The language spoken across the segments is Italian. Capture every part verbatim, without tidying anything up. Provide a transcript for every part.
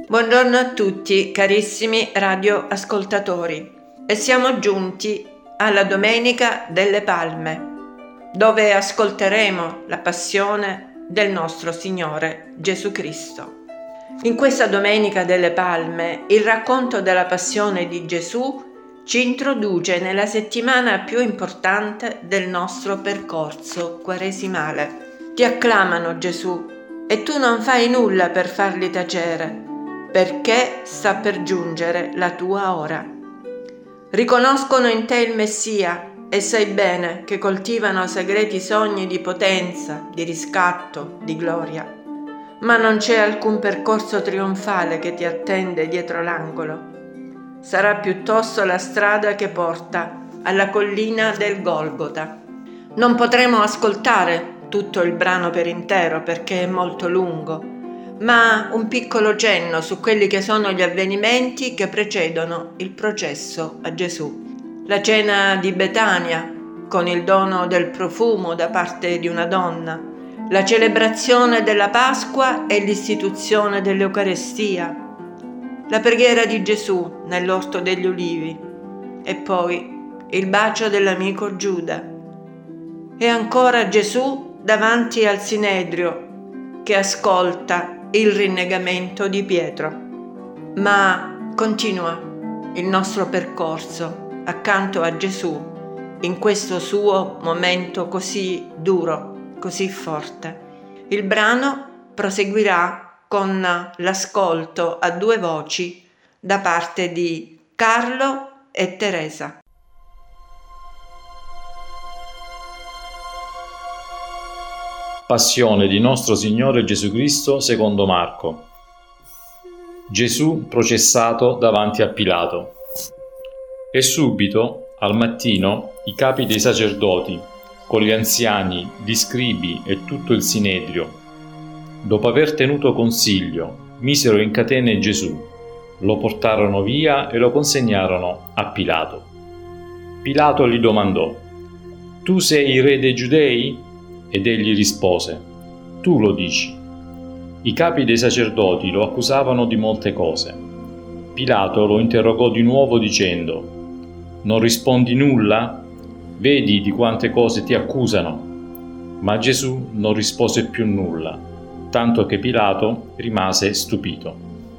Buongiorno a tutti, carissimi radioascoltatori, e siamo giunti alla Domenica delle Palme, dove ascolteremo la passione del nostro Signore Gesù Cristo. In questa Domenica delle Palme, il racconto della passione di Gesù ci introduce nella settimana più importante del nostro percorso quaresimale. Ti acclamano, Gesù, e tu non fai nulla per farli tacere, perché sta per giungere la tua ora. Riconoscono in te il Messia e sai bene che coltivano segreti sogni di potenza, di riscatto, di gloria. Ma non c'è alcun percorso trionfale che ti attende dietro l'angolo. Sarà piuttosto la strada che porta alla collina del Golgota. Non potremo ascoltare tutto il brano per intero perché è molto lungo, ma un piccolo cenno su quelli che sono gli avvenimenti che precedono il processo a Gesù. La cena di Betania, con il dono del profumo da parte di una donna, la celebrazione della Pasqua e l'istituzione dell'Eucarestia, la preghiera di Gesù nell'Orto degli Ulivi e poi il bacio dell'amico Giuda. E ancora Gesù davanti al Sinedrio che ascolta il rinnegamento di Pietro. Ma continua il nostro percorso accanto a Gesù in questo suo momento così duro, così forte. Il brano proseguirà con l'ascolto a due voci da parte di Carlo e Teresa. Passione di nostro Signore Gesù Cristo secondo Marco. Gesù processato davanti a Pilato. E subito, al mattino, i capi dei sacerdoti, con gli anziani, gli scribi e tutto il sinedrio, dopo aver tenuto consiglio, misero in catene Gesù, lo portarono via e lo consegnarono a Pilato. Pilato gli domandò: «Tu sei il re dei Giudei?» Ed egli rispose: «Tu lo dici». I capi dei sacerdoti lo accusavano di molte cose. Pilato lo interrogò di nuovo dicendo: «Non rispondi nulla? Vedi di quante cose ti accusano». Ma Gesù non rispose più nulla, tanto che Pilato rimase stupito.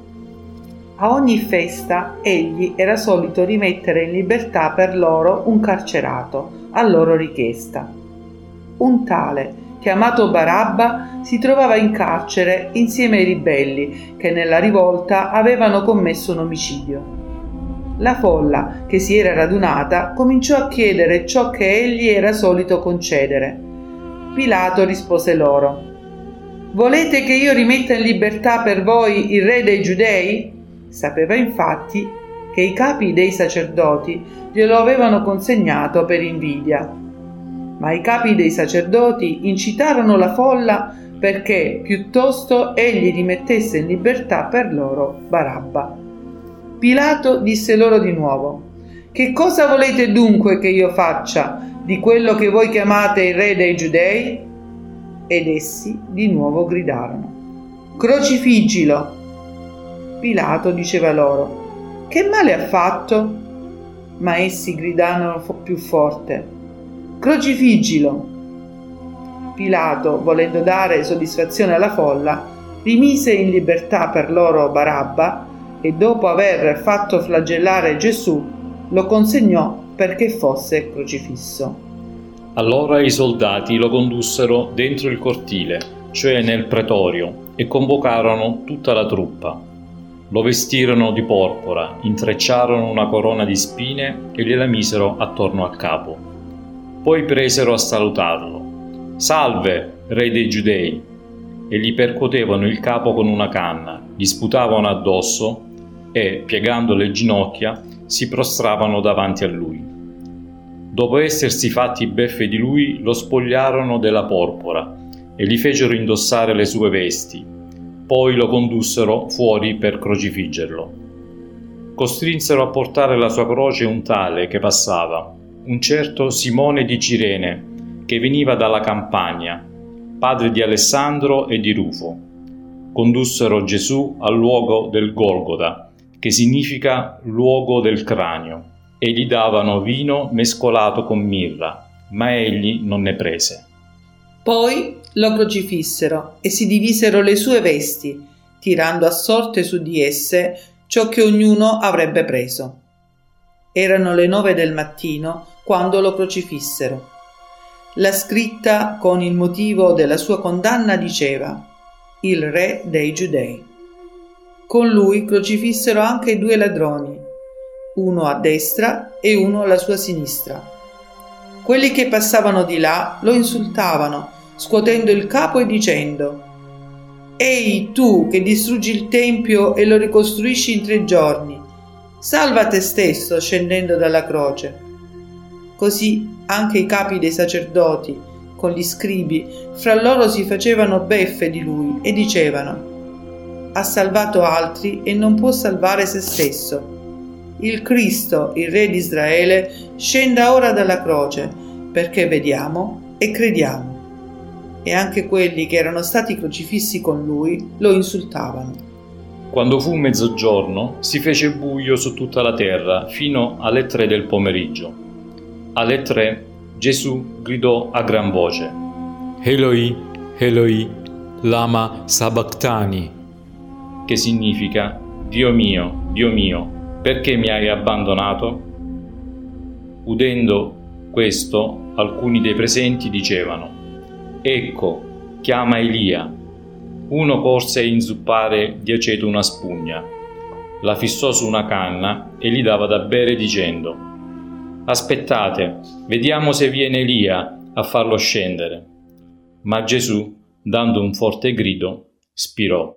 A ogni festa egli era solito rimettere in libertà per loro un carcerato, a loro richiesta. Un tale, chiamato Barabba, si trovava in carcere insieme ai ribelli che nella rivolta avevano commesso un omicidio. La folla che si era radunata cominciò a chiedere ciò che egli era solito concedere. Pilato rispose loro: «Volete che io rimetta in libertà per voi il re dei Giudei?» Sapeva infatti che i capi dei sacerdoti glielo avevano consegnato per invidia. Ma i capi dei sacerdoti incitarono la folla perché piuttosto egli rimettesse in libertà per loro Barabba. Pilato disse loro di nuovo: «Che cosa volete dunque che io faccia di quello che voi chiamate il re dei Giudei?» Ed essi di nuovo gridarono: «Crocifiggilo!» Pilato diceva loro: «Che male ha fatto?» Ma essi gridarono più forte: «Crocifiggilo!» Pilato, volendo dare soddisfazione alla folla, rimise in libertà per loro Barabba e dopo aver fatto flagellare Gesù lo consegnò perché fosse crocifisso. Allora i soldati lo condussero dentro il cortile, cioè nel pretorio, e convocarono tutta la truppa. Lo vestirono di porpora, intrecciarono una corona di spine e gliela misero attorno al capo. Poi presero a salutarlo: «Salve, re dei Giudei!» E gli percuotevano il capo con una canna, gli sputavano addosso e, piegando le ginocchia, si prostravano davanti a lui. Dopo essersi fatti beffe di lui, lo spogliarono della porpora e gli fecero indossare le sue vesti. Poi lo condussero fuori per crocifiggerlo. Costrinsero a portare la sua croce un tale che passava, un certo Simone di Cirene, che veniva dalla Campania, padre di Alessandro e di Rufo. condussero Gesù al luogo del Golgota, che significa luogo del cranio, e gli davano vino mescolato con mirra, ma egli non ne prese. Poi lo crocifissero e si divisero le sue vesti, tirando a sorte su di esse ciò che ognuno avrebbe preso. Erano le nove del mattino quando lo crocifissero. La scritta con il motivo della sua condanna diceva: il re dei Giudei. Con lui crocifissero anche due ladroni, uno a destra e uno alla sua sinistra. Quelli che passavano di là lo insultavano, scuotendo il capo e dicendo: «Ehi, tu che distruggi il tempio e lo ricostruisci in tre giorni, salva te stesso scendendo dalla croce». Così anche i capi dei sacerdoti, con gli scribi, fra loro si facevano beffe di lui e dicevano: «Ha salvato altri e non può salvare se stesso. Il Cristo, il Re di Israele, scenda ora dalla croce, perché vediamo e crediamo». E anche quelli che erano stati crocifissi con lui lo insultavano. Quando fu mezzogiorno, si fece buio su tutta la terra fino alle tre del pomeriggio. Alle tre Gesù gridò a gran voce: Eloi, Eloi, lama sabachthani, che significa: Dio mio, Dio mio, perché mi hai abbandonato? Udendo questo, alcuni dei presenti dicevano: Ecco, chiama Elia. Uno corse a inzuppare di aceto una spugna, la fissò su una canna e gli dava da bere dicendo: Aspettate, vediamo se viene Elia a farlo scendere. Ma Gesù, dando un forte grido, spirò.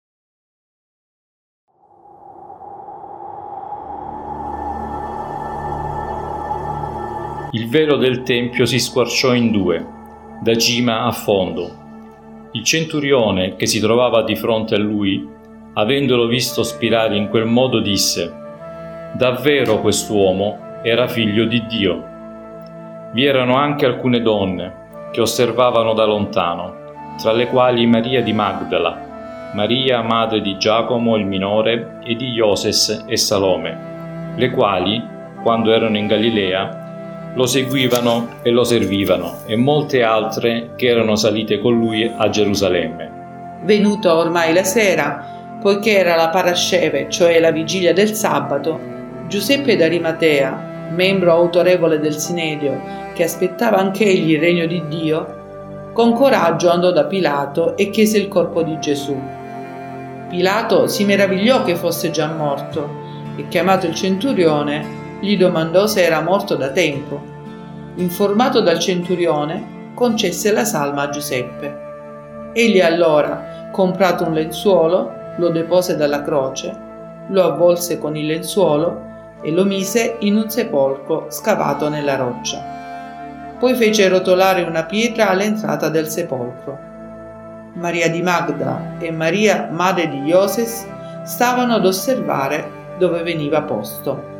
Il velo del tempio si squarciò in due, da cima a fondo. Il centurione che si trovava di fronte a lui, avendolo visto spirare in quel modo, disse: Davvero quest'uomo era figlio di Dio. Vi erano anche alcune donne che osservavano da lontano, tra le quali Maria di Magdala, Maria madre di Giacomo il minore e di Ioses e Salome, le quali, quando erano in Galilea, lo seguivano e lo servivano, e molte altre che erano salite con lui a Gerusalemme. Venuta ormai la sera, poiché era la Parasceve, cioè la vigilia del sabato, Giuseppe d'Arimatea, membro autorevole del Sinedio, che aspettava anch'egli il regno di Dio, con coraggio andò da Pilato e chiese il corpo di Gesù. Pilato si meravigliò che fosse già morto e, chiamato il centurione, gli domandò se era morto da tempo. Informato dal centurione, concesse la salma a Giuseppe. Egli allora, comprato un lenzuolo, lo depose dalla croce, lo avvolse con il lenzuolo e lo mise in un sepolcro scavato nella roccia. Poi fece rotolare una pietra all'entrata del sepolcro. Maria di Magdala e Maria, madre di Ioses, stavano ad osservare dove veniva posto.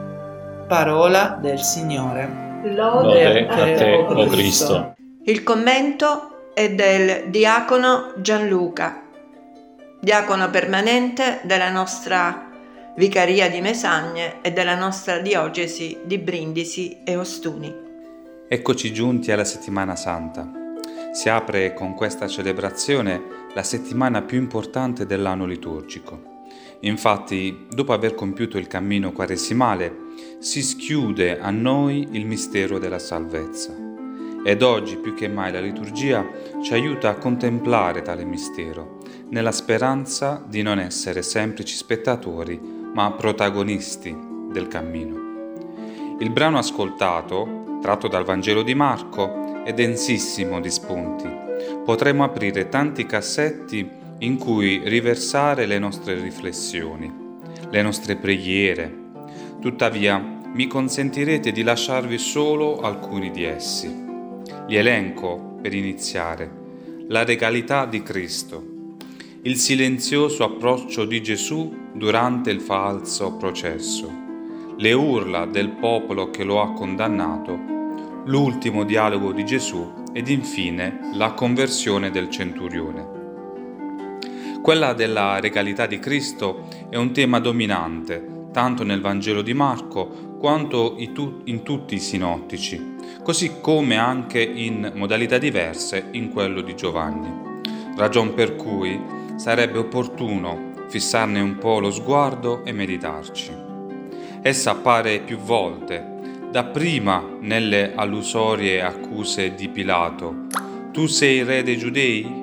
Parola del Signore. Lode a te, o Cristo. Il commento è del diacono Gianluca, diacono permanente della nostra Vicaria di Mesagne e della nostra diocesi di Brindisi e Ostuni. Eccoci giunti alla Settimana Santa. Si apre con questa celebrazione la settimana più importante dell'anno liturgico. Infatti, dopo aver compiuto il cammino quaresimale, si schiude a noi il mistero della salvezza. Ed oggi più che mai la liturgia ci aiuta a contemplare tale mistero, nella speranza di non essere semplici spettatori, ma protagonisti del cammino. Il brano ascoltato, tratto dal Vangelo di Marco, è densissimo di spunti. Potremmo aprire tanti cassetti in cui riversare le nostre riflessioni, le nostre preghiere. Tuttavia, mi consentirete di lasciarvi solo alcuni di essi. Li elenco per iniziare: la regalità di Cristo, il silenzioso approccio di Gesù durante il falso processo, le urla del popolo che lo ha condannato, l'ultimo dialogo di Gesù ed infine la conversione del centurione. Quella della regalità di Cristo è un tema dominante, tanto nel Vangelo di Marco quanto in tutti i sinottici, così come anche in modalità diverse in quello di Giovanni. Ragion per cui sarebbe opportuno fissarne un po' lo sguardo e meditarci. Essa appare più volte, dapprima nelle allusorie accuse di Pilato: tu sei il re dei Giudei?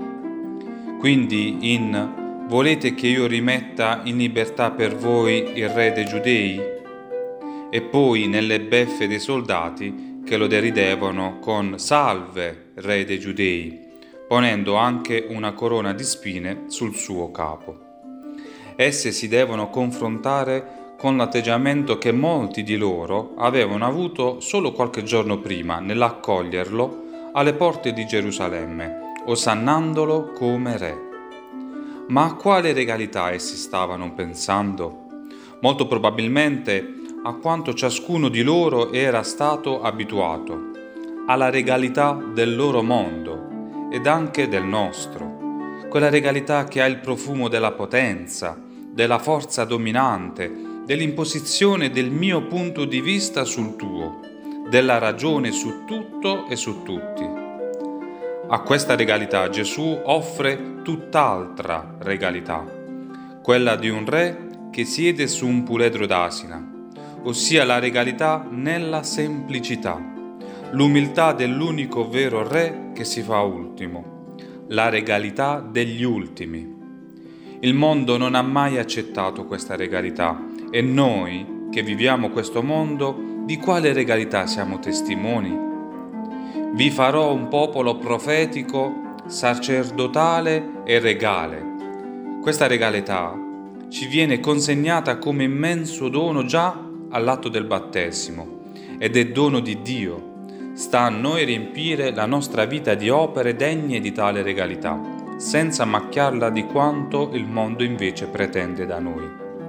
Quindi in volete che io rimetta in libertà per voi il re dei Giudei? E poi nelle beffe dei soldati che lo deridevano con salve re dei Giudei, ponendo anche una corona di spine sul suo capo. Esse si devono confrontare con l'atteggiamento che molti di loro avevano avuto solo qualche giorno prima nell'accoglierlo alle porte di Gerusalemme, osannandolo come re. Ma a quale regalità essi stavano pensando? Molto probabilmente a quanto ciascuno di loro era stato abituato, alla regalità del loro mondo ed anche del nostro, quella regalità che ha il profumo della potenza, della forza dominante, dell'imposizione del mio punto di vista sul tuo, della ragione su tutto e su tutti. A questa regalità Gesù offre tutt'altra regalità, quella di un re che siede su un puledro d'asina, ossia la regalità nella semplicità, l'umiltà dell'unico vero re che si fa ultimo, la regalità degli ultimi. Il mondo non ha mai accettato questa regalità e noi, che viviamo questo mondo, di quale regalità siamo testimoni? Vi farò un popolo profetico, sacerdotale e regale. Questa regalità ci viene consegnata come immenso dono già all'atto del battesimo ed è dono di Dio. Sta a noi riempire la nostra vita di opere degne di tale regalità, senza macchiarla di quanto il mondo invece pretende da noi.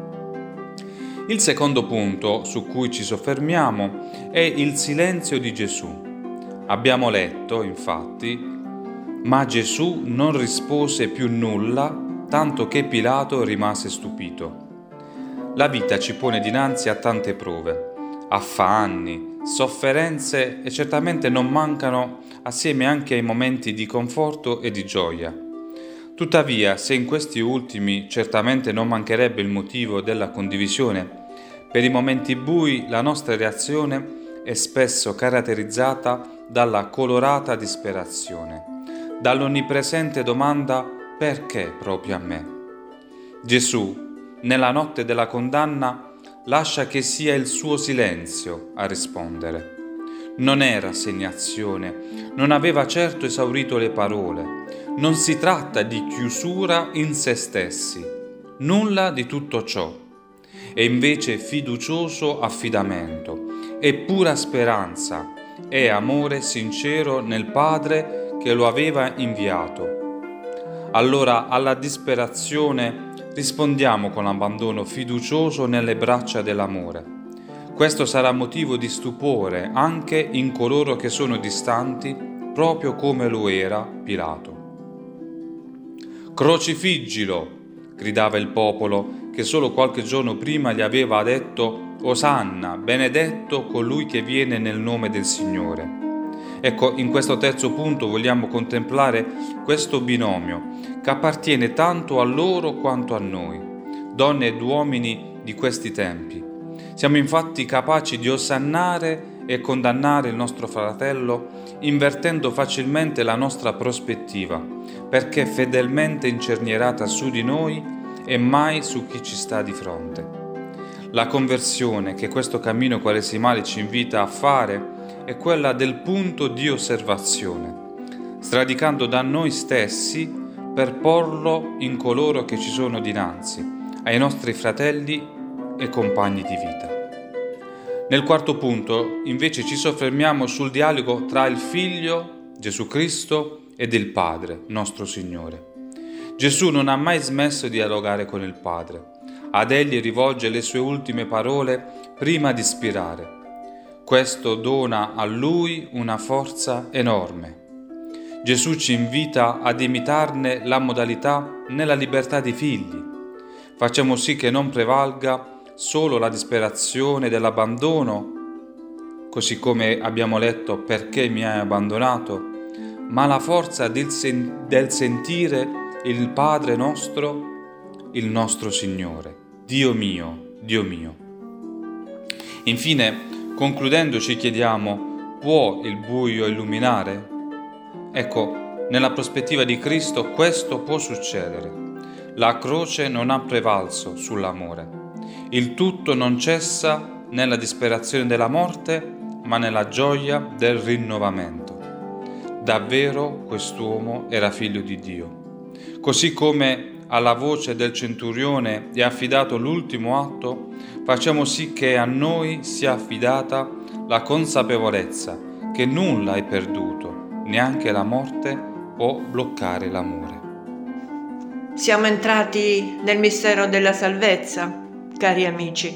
Il secondo punto su cui ci soffermiamo è il silenzio di Gesù. Abbiamo letto, infatti, ma Gesù non rispose più nulla, tanto che Pilato rimase stupito. La vita ci pone dinanzi a tante prove, affanni, sofferenze e certamente non mancano assieme anche ai momenti di conforto e di gioia. Tuttavia, se in questi ultimi certamente non mancherebbe il motivo della condivisione, per i momenti bui la nostra reazione è spesso caratterizzata dalla colorata disperazione, dall'onnipresente domanda «perché proprio a me?». Gesù, nella notte della condanna, lascia che sia il suo silenzio a rispondere. Non è rassegnazione, non aveva certo esaurito le parole, non si tratta di chiusura in se stessi, nulla di tutto ciò. È invece fiducioso affidamento, è pura speranza, è amore sincero nel Padre che lo aveva inviato. Allora alla disperazione rispondiamo con abbandono fiducioso nelle braccia dell'amore. Questo sarà motivo di stupore anche in coloro che sono distanti, proprio come lo era Pilato. «Crocifiggilo!» gridava il popolo che solo qualche giorno prima gli aveva detto «Osanna, benedetto colui che viene nel nome del Signore». Ecco, in questo terzo punto vogliamo contemplare questo binomio che appartiene tanto a loro quanto a noi, donne ed uomini di questi tempi. Siamo infatti capaci di osannare e condannare il nostro fratello invertendo facilmente la nostra prospettiva, perché fedelmente incernierata su di noi e mai su chi ci sta di fronte. La conversione che questo cammino quaresimale ci invita a fare è quella del punto di osservazione, sradicando da noi stessi per porlo in coloro che ci sono dinanzi, ai nostri fratelli e compagni di vita. Nel quarto punto, invece, ci soffermiamo sul dialogo tra il Figlio, Gesù Cristo, ed il Padre, nostro Signore. Gesù non ha mai smesso di dialogare con il Padre. Ad Egli rivolge le sue ultime parole prima di spirare. Questo dona a Lui una forza enorme. Gesù ci invita ad imitarne la modalità nella libertà dei figli. Facciamo sì che non prevalga solo la disperazione dell'abbandono, così come abbiamo letto perché mi hai abbandonato, ma la forza del, sen- del sentire il Padre nostro, il nostro Signore. Dio mio, Dio mio. Infine, concludendo, ci chiediamo: può il buio illuminare? Ecco, nella prospettiva di Cristo questo può succedere. La croce non ha prevalso sull'amore. Il tutto non cessa nella disperazione della morte, ma nella gioia del rinnovamento. Davvero quest'uomo era figlio di Dio. Così come alla voce del centurione è affidato l'ultimo atto, facciamo sì che a noi sia affidata la consapevolezza che nulla è perduto, neanche la morte può bloccare l'amore. Siamo entrati nel mistero della salvezza, cari amici,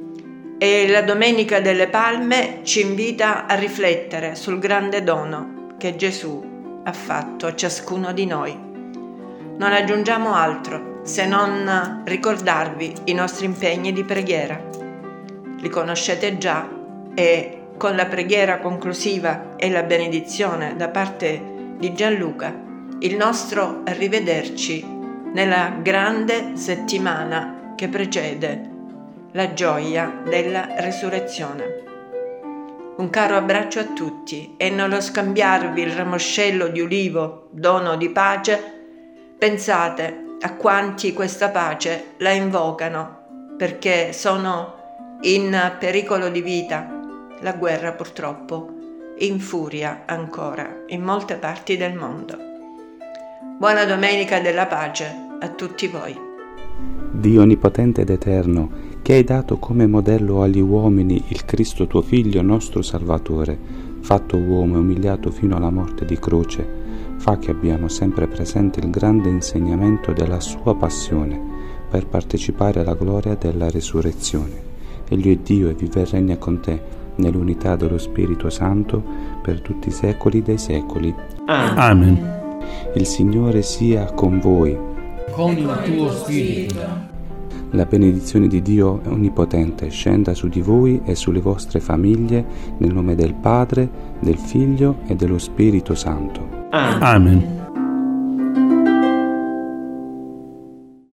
e la Domenica delle Palme ci invita a riflettere sul grande dono che Gesù ha fatto a ciascuno di noi. Non aggiungiamo altro se non ricordarvi i nostri impegni di preghiera. Li conoscete già e con la preghiera conclusiva e la benedizione da parte di Gianluca, il nostro arrivederci nella grande settimana che precede la gioia della resurrezione. Un caro abbraccio a tutti e nello scambiarvi il ramoscello di ulivo, dono di pace, pensate a quanti questa pace la invocano perché sono in pericolo di vita. La guerra purtroppo infuria ancora in molte parti del mondo. Buona Domenica della Pace a tutti voi. Dio onnipotente ed eterno, che hai dato come modello agli uomini il Cristo tuo Figlio, nostro Salvatore, fatto uomo e umiliato fino alla morte di croce, fa che abbiamo sempre presente il grande insegnamento della sua passione per partecipare alla gloria della resurrezione. Egli è Dio e vive e regna con te nell'unità dello Spirito Santo per tutti i secoli dei secoli. Amen. Amen. Il Signore sia con voi. Con il tuo spirito. La benedizione di Dio Onnipotente scenda su di voi e sulle vostre famiglie nel nome del Padre, del Figlio e dello Spirito Santo. Amen. Amen.